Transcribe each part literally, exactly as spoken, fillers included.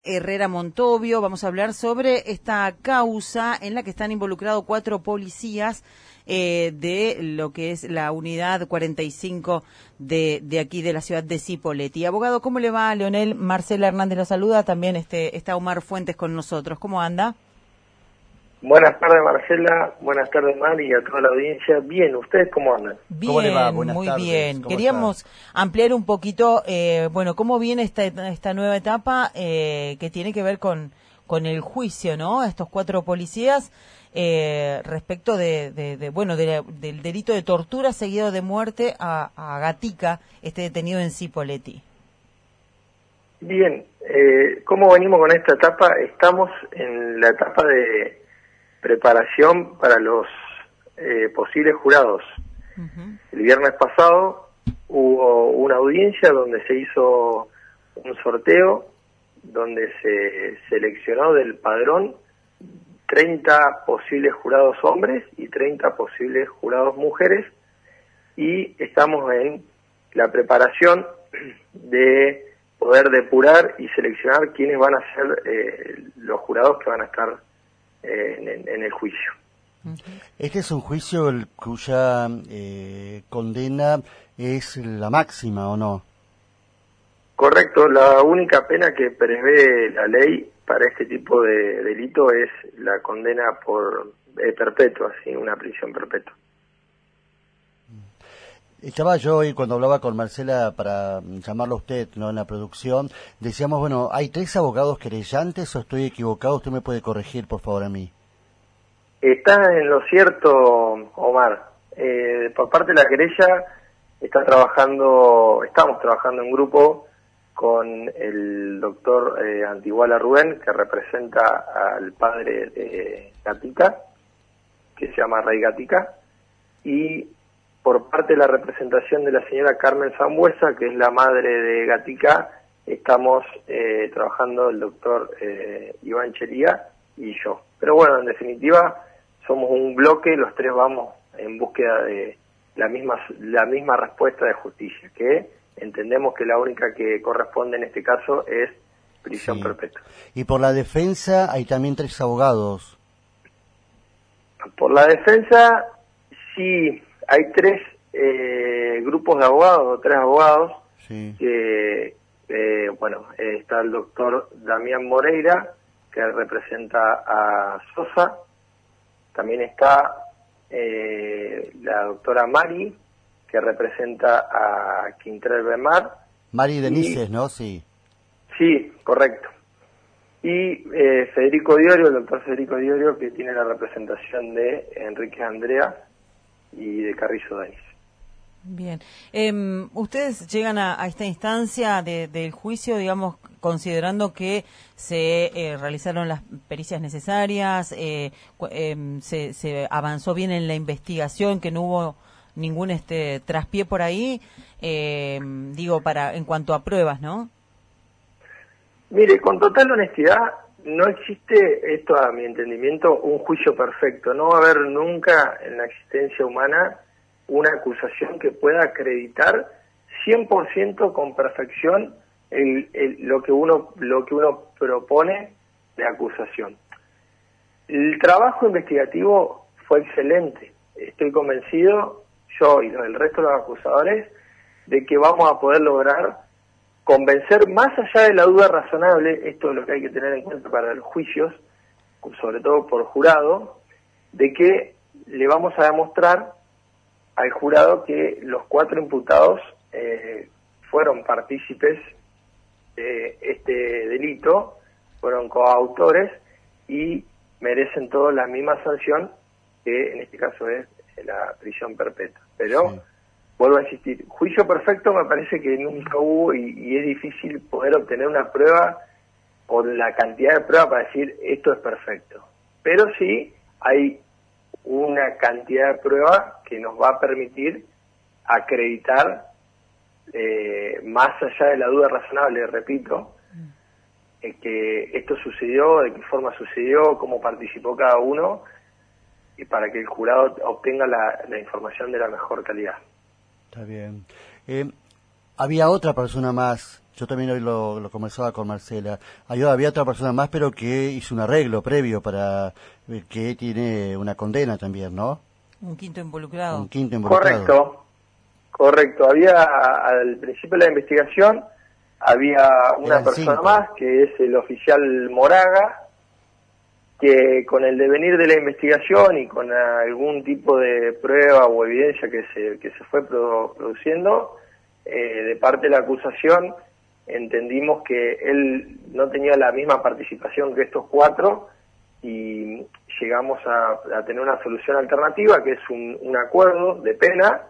Herrera Montovio. Vamos a hablar sobre esta causa en la que están involucrados cuatro policías eh, de lo que es la unidad cuarenta y cinco de, de aquí de la ciudad de Cipolletti. Abogado, ¿cómo le va, Leonel? Marcela Hernández lo saluda, también este está Omar Fuentes con nosotros. ¿Cómo anda? Buenas tardes, Marcela. Buenas tardes, Mari, y a toda la audiencia. Bien, ¿ustedes cómo andan? Bien, ¿Cómo le va? Buenas muy tardes. bien. ¿Cómo Queríamos está? ampliar un poquito, eh, bueno, cómo viene esta esta nueva etapa eh, que tiene que ver con con el juicio, ¿no? A estos cuatro policías eh, respecto de, de, de bueno, de la, del delito de tortura seguido de muerte a, a Gatica, este detenido en Cipolletti. Bien, eh, ¿cómo venimos con esta etapa? Estamos en la etapa de preparación para los eh, posibles jurados. Uh-huh. El viernes pasado hubo una audiencia donde se hizo un sorteo, donde se seleccionó del padrón treinta posibles jurados hombres y treinta posibles jurados mujeres, y estamos en la preparación de poder depurar y seleccionar quiénes van a ser eh, los jurados que van a estar eh, en, en el juicio. Este es un juicio el, cuya eh, condena es la máxima, ¿o no? Correcto, la única pena que prevé la ley para este tipo de delito es la condena por eh, perpetua, ¿sí? Una prisión perpetua. Estaba yo hoy cuando hablaba con Marcela para llamarlo a usted, ¿no? En la producción, decíamos, bueno, ¿hay tres abogados querellantes o estoy equivocado? Usted me puede corregir, por favor, a mí. Está en lo cierto, Omar. Eh, por parte de la querella está trabajando, estamos trabajando en grupo con el doctor eh, Antiguala Rubén, que representa al padre de Gatica, que se llama Rey Gatica, y por parte de la representación de la señora Carmen Sambuesa, que es la madre de Gatica, estamos eh, trabajando el doctor eh, Iván Chería y yo. Pero bueno, en definitiva, somos un bloque, los tres vamos en búsqueda de la misma, la misma respuesta de justicia, que entendemos que la única que corresponde en este caso es prisión sí. perpetua. Y por la defensa hay también tres abogados. Por la defensa, sí, hay tres eh, grupos de abogados, tres abogados, sí. que, eh, bueno, eh, está el doctor Damián Moreira, que representa a Sosa, también está eh, la doctora Mari, que representa a Quintero Bemar. Mari Denise, ¿no? Sí. Sí, correcto. Y eh, Federico Diorio, el doctor Federico Diorio, que tiene la representación de Enrique Andrea y de Carrizo Denis. Bien. Eh, ¿Ustedes llegan a, a esta instancia de, del juicio, digamos, considerando que se eh, realizaron las pericias necesarias, eh, eh, se, se avanzó bien en la investigación, que no hubo ningún este traspié por ahí, eh, digo, para en cuanto a pruebas, ¿no? Mire, con total honestidad, no existe, esto a mi entendimiento, un juicio perfecto. No va a haber nunca en la existencia humana una acusación que pueda acreditar cien por ciento con perfección el, el, lo que uno lo que uno propone de acusación. El trabajo investigativo fue excelente. Estoy convencido, yo y el resto de los acusadores, de que vamos a poder lograr convencer, más allá de la duda razonable, esto es lo que hay que tener en cuenta para los juicios, sobre todo por jurado, de que le vamos a demostrar al jurado que los cuatro imputados eh, fueron partícipes de este delito, fueron coautores y merecen todos la misma sanción, que en este caso es la prisión perpetua. Pero, sí. vuelvo a insistir, juicio perfecto me parece que nunca hubo, y, y es difícil poder obtener una prueba o la cantidad de pruebas para decir esto es perfecto. Pero sí hay una cantidad de pruebas que nos va a permitir acreditar, eh, más allá de la duda razonable, repito, eh, que esto sucedió, de qué forma sucedió, cómo participó cada uno, y para que el jurado obtenga la, la información de la mejor calidad. Está bien. Eh, había otra persona más, yo también hoy lo, lo conversaba con Marcela. Hay, había otra persona más, pero que hizo un arreglo previo para eh, que tiene una condena también, ¿no? Un quinto involucrado. Un quinto involucrado. Correcto, correcto. Había, al principio de la investigación, había una Eran persona cinco. más, que es el oficial Moraga, que con el devenir de la investigación y con algún tipo de prueba o evidencia que se, que se fue produ- produciendo, eh, de parte de la acusación, entendimos que él no tenía la misma participación que estos cuatro y llegamos a, a tener una solución alternativa, que es un, un acuerdo de pena,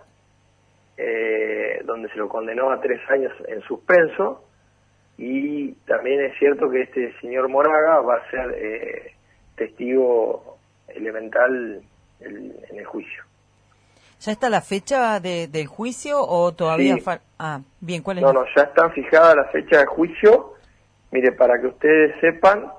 eh, donde se lo condenó a tres años en suspenso, y también es cierto que este señor Moraga va a ser eh, testigo elemental el, en el juicio. ¿Ya está la fecha de, del juicio o todavía Sí. falta? Ah, bien, ¿cuál es? No, la... no, ya está fijada la fecha de juicio. Mire, para que ustedes sepan,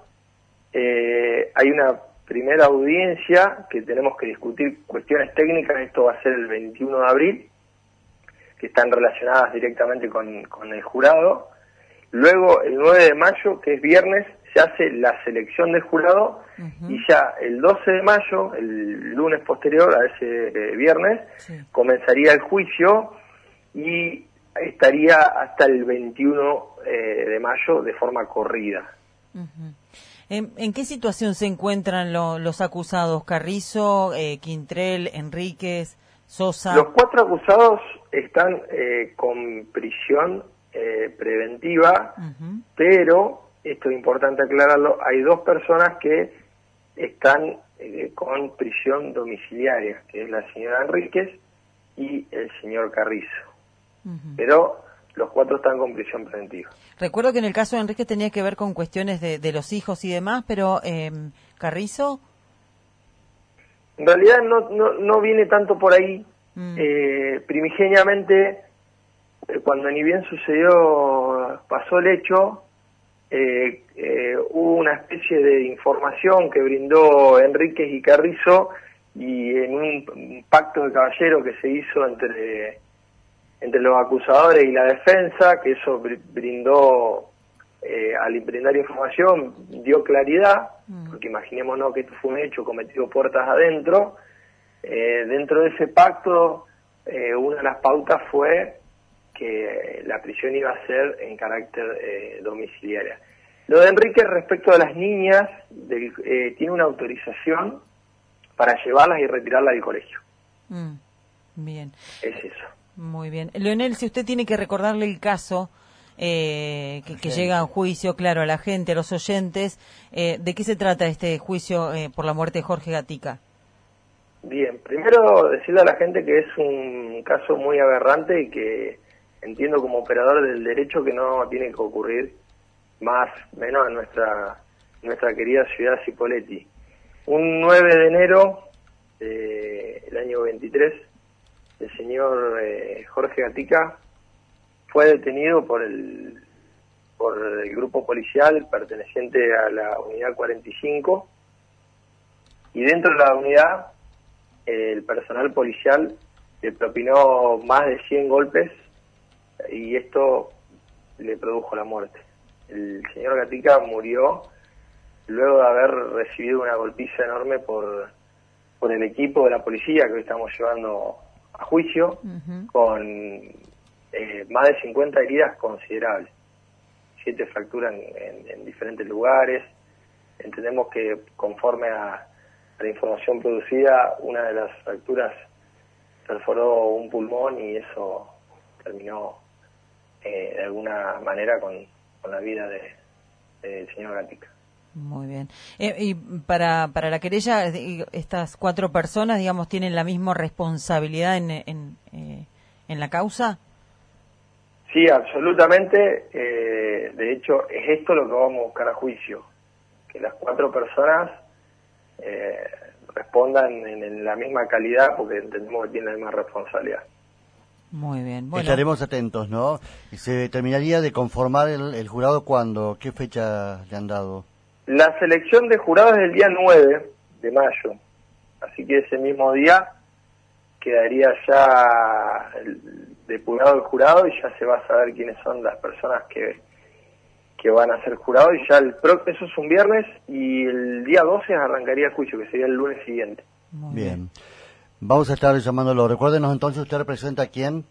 eh, hay una primera audiencia que tenemos que discutir cuestiones técnicas. Esto va a ser el veintiuno de abril, que están relacionadas directamente con, con el jurado. Luego, el nueve de mayo, que es viernes, se hace la selección del jurado, uh-huh. y ya el doce de mayo, el lunes posterior a ese eh, viernes, sí. comenzaría el juicio y estaría hasta el veintiuno eh, de mayo de forma corrida. Uh-huh. ¿En, ¿En qué situación se encuentran lo, los acusados? Carrizo, eh, Quintrell, Enríquez, Sosa. Los cuatro acusados están eh, con prisión eh, preventiva, uh-huh. pero, esto es importante aclararlo, hay dos personas que están eh, con prisión domiciliaria, que es la señora Enríquez y el señor Carrizo. Uh-huh. Pero los cuatro están con prisión preventiva. Recuerdo que en el caso de Enríquez tenía que ver con cuestiones de, de los hijos y demás, pero eh, ¿Carrizo? En realidad no, no, no viene tanto por ahí. Mm. Eh, primigeniamente, eh, cuando ni bien sucedió, pasó el hecho, eh, eh, hubo una especie de información que brindó Enríquez y Carrizo, y en un, un pacto de caballero que se hizo entre, entre los acusadores y la defensa, que eso brindó, eh, al brindar información, dio claridad, mm. porque imaginémonos que esto fue un hecho cometido puertas adentro. Eh, dentro de ese pacto, eh, una de las pautas fue que la prisión iba a ser en carácter eh, domiciliaria. Lo de Enrique respecto a las niñas, del, eh, tiene una autorización para llevarlas y retirarlas del colegio. Mm, bien. Es eso. Muy bien. Leonel, si usted tiene que recordarle el caso eh, que, que llega a juicio, claro, a la gente, a los oyentes, eh, ¿de qué se trata este juicio eh, por la muerte de Jorge Gatica? Bien, primero decirle a la gente que es un caso muy aberrante y que entiendo como operador del derecho que no tiene que ocurrir más menos en nuestra nuestra querida ciudad Cipolletti. Un nueve de enero del año veintitrés, el señor eh, Jorge Gatica fue detenido por el por el grupo policial perteneciente a la unidad cuarenta y cinco, y dentro de la unidad el personal policial le propinó más de cien golpes y esto le produjo la muerte. El señor Gatica murió luego de haber recibido una golpiza enorme por, por el equipo de la policía que hoy estamos llevando a juicio, uh-huh. con eh, más de cincuenta heridas considerables, siete fracturas en, en, en diferentes lugares. Entendemos que conforme a la información producida, una de las fracturas perforó un pulmón y eso terminó eh, de alguna manera con, con la vida del de, de señor Gatica. Muy bien. Eh, y para para la querella, estas cuatro personas, digamos, ¿tienen la misma responsabilidad en, en, eh, en la causa? Sí, absolutamente. Eh, de hecho, es esto lo que vamos a buscar a juicio, que las cuatro personas Eh, respondan en, en la misma calidad, porque entendemos que tienen la misma responsabilidad. Muy bien. Bueno. Estaremos atentos, ¿no? ¿Y se terminaría de conformar el, el jurado cuándo? ¿Qué fecha le han dado? La selección de jurados es el día nueve de mayo, así que ese mismo día quedaría ya depurado el jurado y ya se va a saber quiénes son las personas que, que van a ser jurados. Y ya el pro, eso es un viernes y el día doce arrancaría el juicio, que sería el lunes siguiente. Muy bien. bien. Vamos a estar llamándolo. Recuérdenos entonces, ¿usted representa a quién?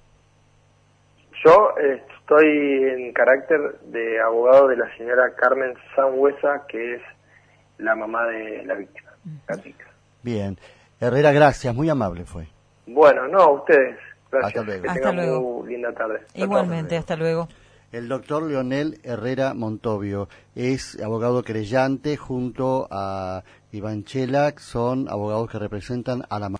Yo eh, estoy en carácter de abogado de la señora Carmen Sangüesa, que es la mamá de la víctima, la chica. Bien. Herrera, gracias. Muy amable fue. Bueno, no, a ustedes. Gracias. Hasta luego. Que Hasta tengan luego. muy linda tarde. Igualmente, hasta luego. El doctor Leonel Herrera Montovio es abogado querellante junto a Iván Chelac, son abogados que representan a la